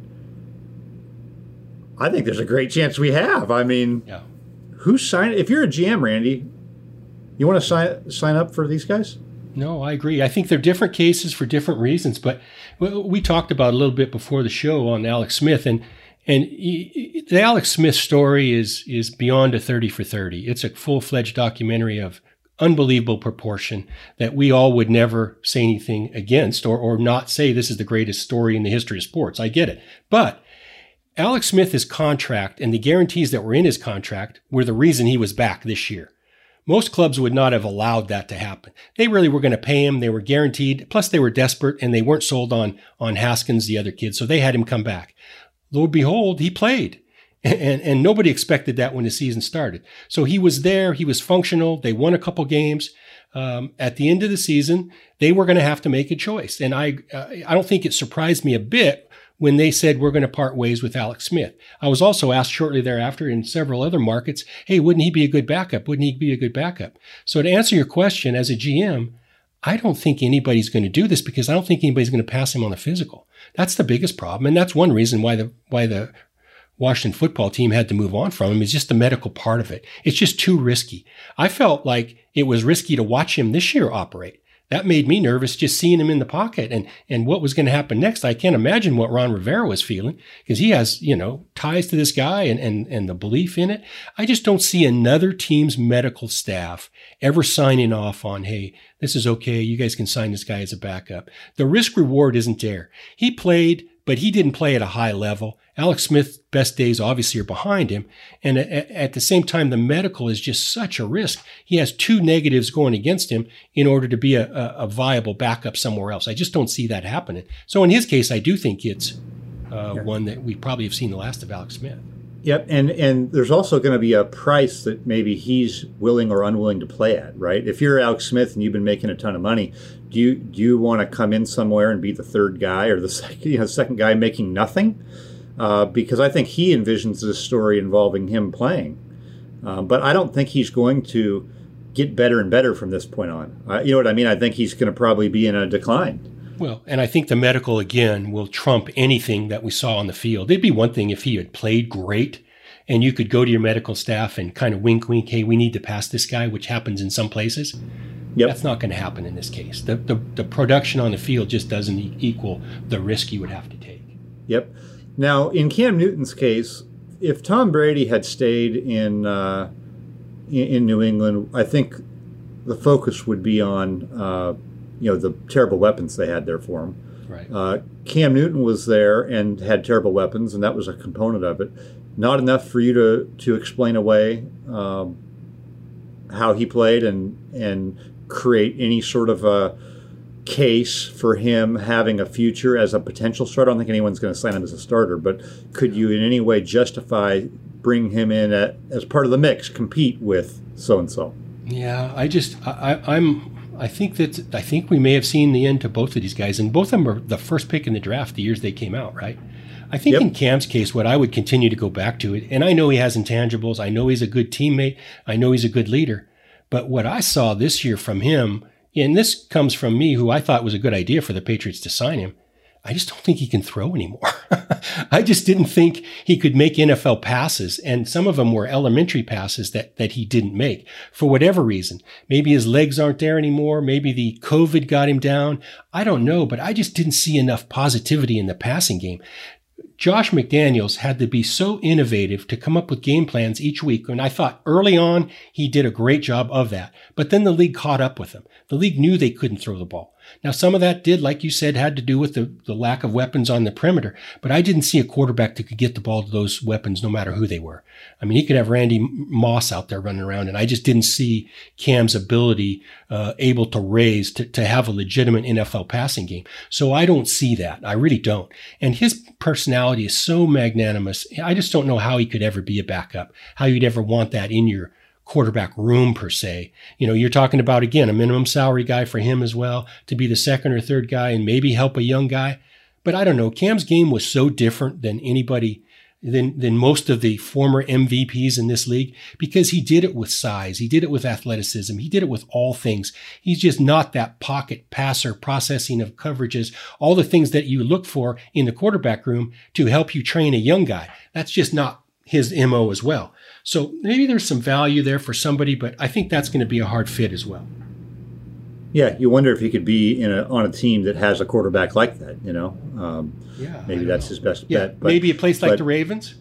I think there's a great chance we have. I mean, yeah. who's signing? If you're a G M, Randy, you want to sign sign up for these guys? No, I agree. I think they're different cases for different reasons. But we talked about a little bit before the show on Alex Smith, and and he, the Alex Smith story is is beyond a thirty for thirty. It's a full-fledged documentary of unbelievable proportion that we all would never say anything against or, or not say this is the greatest story in the history of sports. I get it. But Alex Smith's contract and the guarantees that were in his contract were the reason he was back this year. Most clubs would not have allowed that to happen. They really were going to pay him. They were guaranteed. Plus, they were desperate and they weren't sold on, on Haskins, the other kid. So they had him come back. Lo and behold, he played. And, and nobody expected that when the season started. So he was there. He was functional. They won a couple games. Um, at the end of the season, they were going to have to make a choice. And I, uh, I don't think it surprised me a bit when they said we're going to part ways with Alex Smith. I was also asked shortly thereafter in several other markets, hey, wouldn't he be a good backup? Wouldn't he be a good backup? So to answer your question, as a G M, I don't think anybody's going to do this because I don't think anybody's going to pass him on the physical. That's the biggest problem. And that's one reason why the why the Washington football team had to move on from him, is just the medical part of it. It's just too risky. I felt like it was risky to watch him this year operate. That made me nervous just seeing him in the pocket and, and what was going to happen next. I can't imagine what Ron Rivera was feeling because he has, you know, ties to this guy and, and, and the belief in it. I just don't see another team's medical staff ever signing off on, hey, this is okay. You guys can sign this guy as a backup. The risk reward isn't there. He played, but he didn't play at a high level. Alex Smith's best days obviously are behind him. And at, at the same time, the medical is just such a risk. He has two negatives going against him in order to be a, a, a viable backup somewhere else. I just don't see that happening. So in his case, I do think it's uh, yeah. one that we probably have seen the last of Alex Smith. Yep, and, and there's also going to be a price that maybe he's willing or unwilling to play at, right? If you're Alex Smith and you've been making a ton of money, do you do you want to come in somewhere and be the third guy or the second, you know, second guy making nothing? Uh, because I think he envisions this story involving him playing. Uh, but I don't think he's going to get better and better from this point on. Uh, you know what I mean? I think he's going to probably be in a decline. Well, and I think the medical, again, will trump anything that we saw on the field. It'd be one thing if he had played great and you could go to your medical staff and kind of wink, wink, hey, we need to pass this guy, which happens in some places. Yep. That's not going to happen in this case. The, the, the production on the field just doesn't e- equal the risk you would have to take. Yep. Now, in Cam Newton's case, if Tom Brady had stayed in uh, in, in New England, I think the focus would be on uh, you know the terrible weapons they had there for him. Right. Uh, Cam Newton was there and had terrible weapons, and that was a component of it. Not enough for you to to explain away um, how he played and and create any sort of a case for him having a future as a potential starter. I don't think anyone's going to sign him as a starter, but could you in any way justify bring him in at, as part of the mix, compete with so-and-so? Yeah, I just, I, I'm, I think that, I think we may have seen the end to both of these guys, and both of them were the first pick in the draft the years they came out, right? I think yep. in Cam's case, what I would continue to go back to it, and I know he has intangibles, I know he's a good teammate, I know he's a good leader, but what I saw this year from him, and this comes from me, who I thought was a good idea for the Patriots to sign him. I just don't think he can throw anymore. I just didn't think he could make N F L passes. And some of them were elementary passes that, that he didn't make for whatever reason. Maybe his legs aren't there anymore. Maybe the COVID got him down. I don't know, but I just didn't see enough positivity in the passing game. Josh McDaniels had to be so innovative to come up with game plans each week. And I thought early on, he did a great job of that. But then the league caught up with him. The league knew they couldn't throw the ball. Now, some of that did, like you said, had to do with the, the lack of weapons on the perimeter. But I didn't see a quarterback that could get the ball to those weapons no matter who they were. I mean, he could have Randy Moss out there running around, and I just didn't see Cam's ability uh, able to raise to, to have a legitimate N F L passing game. So I don't see that. I really don't. And his personality is so magnanimous. I just don't know how he could ever be a backup, how you'd ever want that in your quarterback room per se. You know, you're talking about, again, a minimum salary guy for him as well to be the second or third guy and maybe help a young guy. But I don't know. Cam's game was so different than anybody, than, than most of the former M V Ps in this league because he did it with size. He did it with athleticism. He did it with all things. He's just not that pocket passer, processing of coverages, all the things that you look for in the quarterback room to help you train a young guy. That's just not his M O as well. So maybe there's some value there for somebody, but I think that's going to be a hard fit as well. Yeah, you wonder if he could be in a, on a team that has a quarterback like that, you know. Um, yeah, maybe that's know. his best yeah, bet. But, maybe a place like but, the Ravens?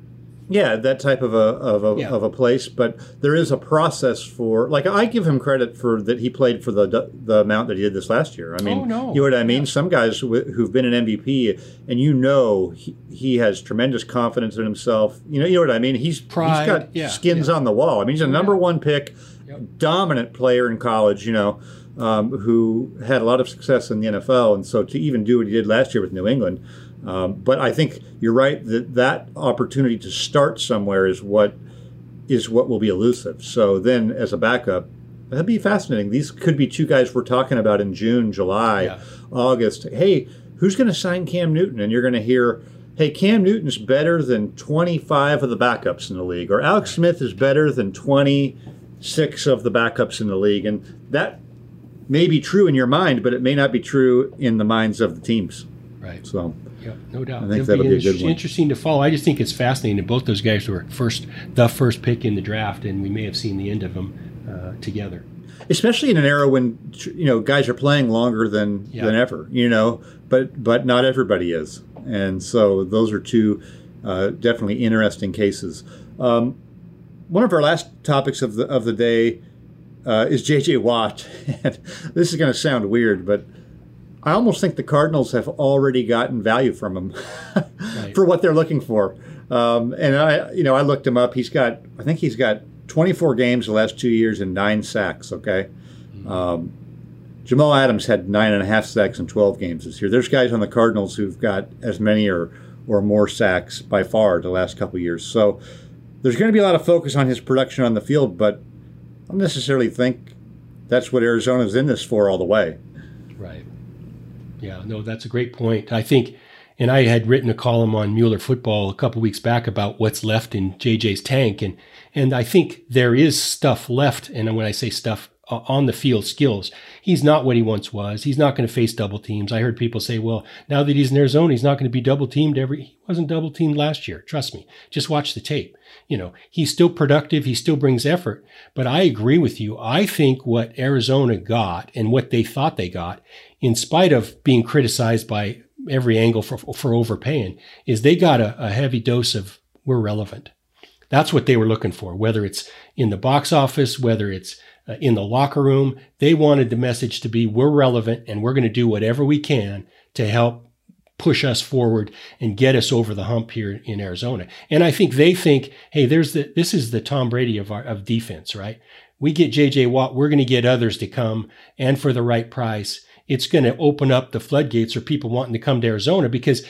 Yeah, that type of a of a yeah. of a place, but there is a process for. Like I give him credit for that he played for the the amount that he did this last year. I mean, oh, no. you know what I mean? Yeah. Some guys who, who've been an M V P, and you know he, he has tremendous confidence in himself. You know, you know what I mean? He's Pride. he's got yeah. skins yeah. on the wall. I mean, he's a number yeah. one pick, yep. dominant player in college. You know, um, who had a lot of success in the N F L, and so to even do what he did last year with New England. Um, but I think you're right that that opportunity to start somewhere is what is what will be elusive. So then, as a backup, that'd be fascinating. These could be two guys we're talking about in June, July, yeah. August. Hey, who's going to sign Cam Newton? And you're going to hear, hey, Cam Newton's better than twenty-five of the backups in the league, or Alex right. Smith is better than twenty-six of the backups in the league, and that may be true in your mind, but it may not be true in the minds of the teams. Right. So. Yeah, no doubt. I think It'll that'll be, be a good inter- one. Interesting to follow. I just think it's fascinating that both those guys were first, the first pick in the draft, and we may have seen the end of them uh, together. Especially in an era when you know guys are playing longer than yeah. than ever, you know, but but not everybody is, and so those are two uh, definitely interesting cases. Um, one of our last topics of the of the day uh, is J J Watt, and this is going to sound weird, but I almost think the Cardinals have already gotten value from him right. for what they're looking for. Um, and I, you know, I looked him up. He's got, I think he's got twenty-four games the last two years and nine sacks. Okay, mm-hmm. um, Jamal Adams had nine and a half sacks in twelve games this year. There's guys on the Cardinals who've got as many or or more sacks by far the last couple of years. So there's going to be a lot of focus on his production on the field, but I don't necessarily think that's what Arizona's in this for all the way. Right. Yeah, no, that's a great point. I think, and I had written a column on Mueller Football a couple weeks back about what's left in J J's tank, and and I think there is stuff left. And when I say stuff, uh, on the field skills, he's not what he once was. He's not going to face double teams. I heard people say, well, now that he's in Arizona, he's not going to be double teamed every. He wasn't double teamed last year. Trust me. Just watch the tape. You know, he's still productive. He still brings effort. But I agree with you. I think what Arizona got and what they thought they got, in spite of being criticized by every angle for, for overpaying, is they got a, a heavy dose of we're relevant. That's what they were looking for, whether it's in the box office, whether it's uh, in the locker room. They wanted the message to be we're relevant and we're going to do whatever we can to help push us forward and get us over the hump here in Arizona. And I think they think, hey, there's the this is the Tom Brady of our of defense, right? We get J J Watt, we're going to get others to come, and for the right price. It's going to open up the floodgates for people wanting to come to Arizona, because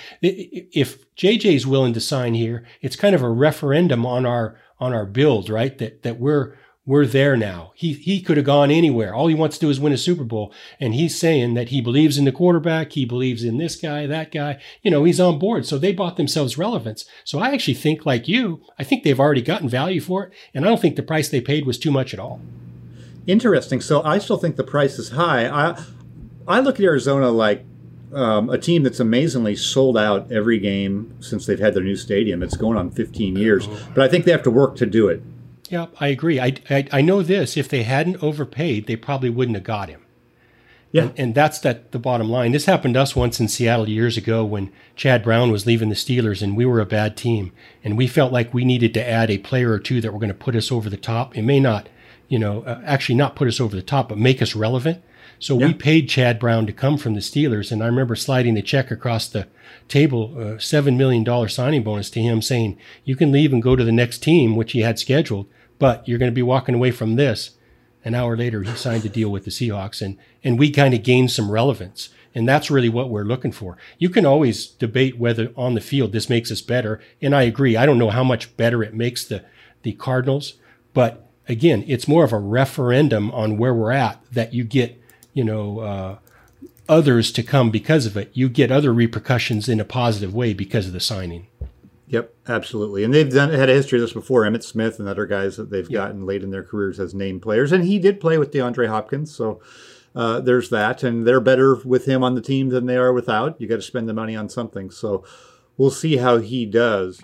if J J's willing to sign here, it's kind of a referendum on our on our build, right? That that we're we're there now. He he could have gone anywhere. All he wants to do is win a Super Bowl, and he's saying that he believes in the quarterback, he believes in this guy, that guy. You know, he's on board. So they bought themselves relevance. So I actually think, like you, I think they've already gotten value for it, and I don't think the price they paid was too much at all. Interesting. So I still think the price is high. I I look at Arizona like um, a team that's amazingly sold out every game since they've had their new stadium. It's going on fifteen years, but I think they have to work to do it. Yeah, I agree. I, I, I know this. If they hadn't overpaid, they probably wouldn't have got him. Yeah. And, and that's that the bottom line. This happened to us once in Seattle years ago when Chad Brown was leaving the Steelers and we were a bad team. And we felt like we needed to add a player or two that were going to put us over the top. It may not, you know, uh, actually not put us over the top, but make us relevant. So yeah. we paid Chad Brown to come from the Steelers. And I remember sliding the check across the table, uh, seven million dollars signing bonus to him saying, you can leave and go to the next team, which he had scheduled, but you're going to be walking away from this. An hour later, he signed a deal with the Seahawks, and, and we kind of gained some relevance. And that's really what we're looking for. You can always debate whether on the field this makes us better. And I agree. I don't know how much better it makes the, the Cardinals. But again, it's more of a referendum on where we're at that you get, you know, uh, others to come because of it. You get other repercussions in a positive way because of the signing. Yep, absolutely. And they've done had a history of this before. Emmitt Smith and other guys that they've yeah. gotten late in their careers as named players. And he did play with DeAndre Hopkins. So uh, there's that. And they're better with him on the team than they are without. You got to spend the money on something. So we'll see how he does.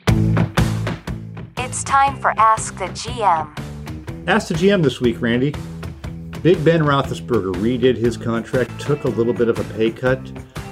It's time for Ask the G M. Ask the G M this week, Randy. Big Ben Roethlisberger redid his contract, took a little bit of a pay cut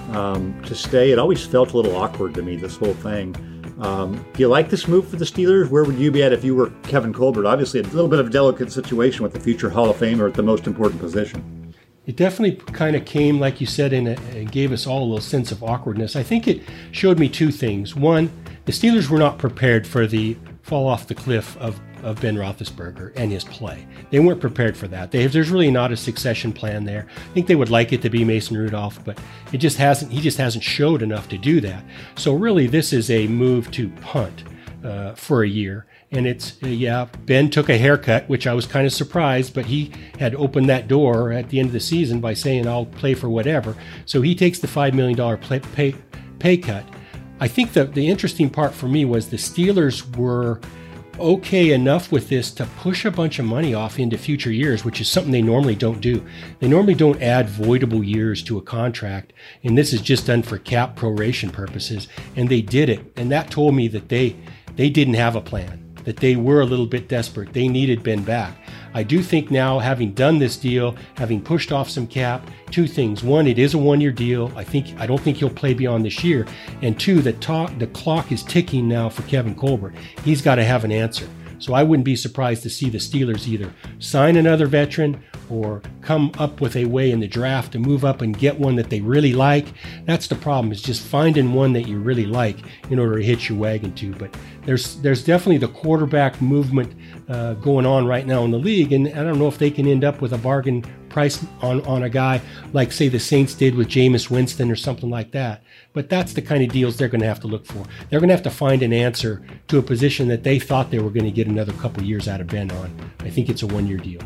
um, to stay. It always felt a little awkward to me, this whole thing. Um, do you like this move for the Steelers? Where would you be at if you were Kevin Colbert? Obviously, a little bit of a delicate situation with the future Hall of Famer at the most important position. It definitely kind of came, like you said, and it gave us all a little sense of awkwardness. I think it showed me two things. One, the Steelers were not prepared for the fall off the cliff of, of Ben Roethlisberger and his play. They weren't prepared for that. They, there's really not a succession plan there. I think they would like it to be Mason Rudolph, but it just hasn't. He just hasn't showed enough to do that. So really, this is a move to punt uh, for a year. And it's, uh, yeah, Ben took a haircut, which I was kind of surprised, but he had opened that door at the end of the season by saying, I'll play for whatever. So he takes the five million dollars pay, pay, pay cut. I think the, the interesting part for me was the Steelers were okay enough with this to push a bunch of money off into future years, which is something they normally don't do. They normally don't add voidable years to a contract, and this is just done for cap proration purposes, and they did it. And that told me that they they didn't have a plan, that they were a little bit desperate. They needed Ben back. I do think now, having done this deal, having pushed off some cap, two things. One, it is a one-year deal. I think I don't think he'll play beyond this year. And two, the, talk, the clock is ticking now for Kevin Colbert. He's got to have an answer. So I wouldn't be surprised to see the Steelers either sign another veteran or come up with a way in the draft to move up and get one that they really like. That's the problem, is just finding one that you really like in order to hitch your wagon to. But there's there's definitely the quarterback movement uh, going on right now in the league, and I don't know if they can end up with a bargain price on, on a guy like, say, the Saints did with Jameis Winston or something like that. But that's the kind of deals they're going to have to look for. They're going to have to find an answer to a position that they thought they were going to get another couple years out of Ben on. I think it's a one-year deal.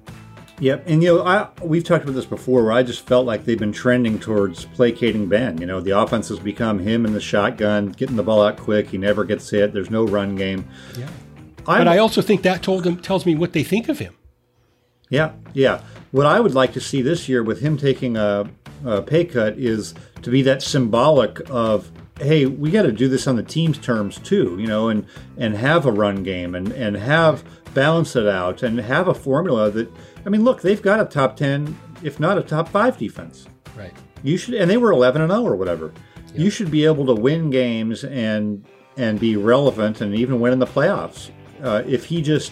Yep, and you know, I, we've talked about this before, where I just felt like they've been trending towards placating Ben. You know, the offense has become him in the shotgun, getting the ball out quick. He never gets hit. There's no run game. Yeah, I'm, but I also think that told them tells me what they think of him. Yeah, yeah. What I would like to see this year with him taking a, a pay cut is to be that symbolic of, hey, we got to do this on the team's terms too, you know, and and have a run game and and have balance it out and have a formula that. I mean, look, they've got a top ten, if not a top five defense. Right. You should, and they were eleven and oh or whatever. Yep. You should be able to win games and and be relevant and even win in the playoffs. Uh, if he just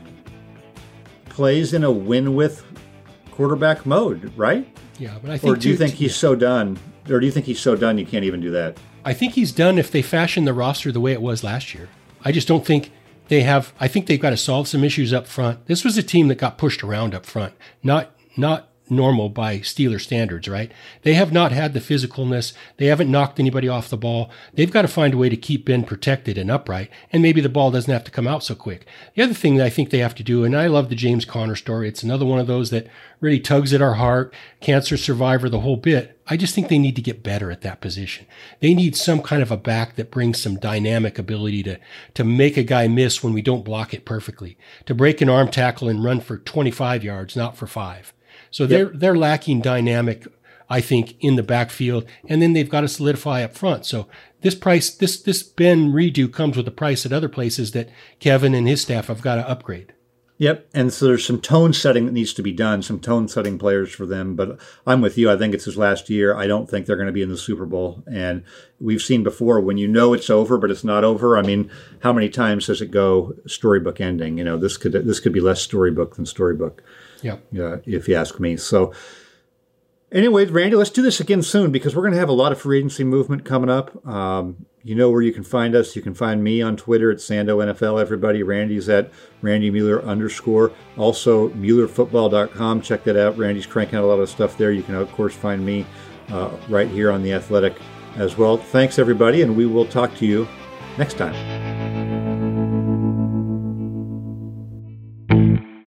plays in a win-with quarterback mode, right? Yeah, but I think. Or do you think he's so done? Or do you think he's so done you can't even do that? I think he's done if they fashion the roster the way it was last year. I just don't think. They have, I think they've got to solve some issues up front. This was a team that got pushed around up front, not, not normal by Steeler standards, right? They have not had the physicalness. They haven't knocked anybody off the ball. They've got to find a way to keep Ben protected and upright, and maybe the ball doesn't have to come out so quick. The other thing that I think they have to do, and I love the James Conner story. It's another one of those that really tugs at our heart, cancer survivor, the whole bit. I just think they need to get better at that position. They need some kind of a back that brings some dynamic ability to, to make a guy miss when we don't block it perfectly, to break an arm tackle and run for twenty-five yards, not for five. So they're, yep. they're lacking dynamic I think, in the backfield. And then they've got to solidify up front. So this price, this, this Ben redo comes with a price at other places that Kevin and his staff have got to upgrade. Yep. And so there's some tone setting that needs to be done, some tone setting players for them. But I'm with you. I think it's his last year. I don't think they're going to be in the Super Bowl. And we've seen before when you know it's over, but it's not over. I mean, how many times does it go storybook ending? You know, this could this could be less storybook than storybook. Yeah. Uh, if you ask me. So anyway, Randy, let's do this again soon because we're going to have a lot of free agency movement coming up. Um, you know where you can find us. You can find me on Twitter at Sando N F L, everybody. Randy's at Randy Mueller underscore. Also, Mueller Football dot com. Check that out. Randy's cranking out a lot of stuff there. You can, of course, find me uh, right here on The Athletic as well. Thanks, everybody, and we will talk to you next time.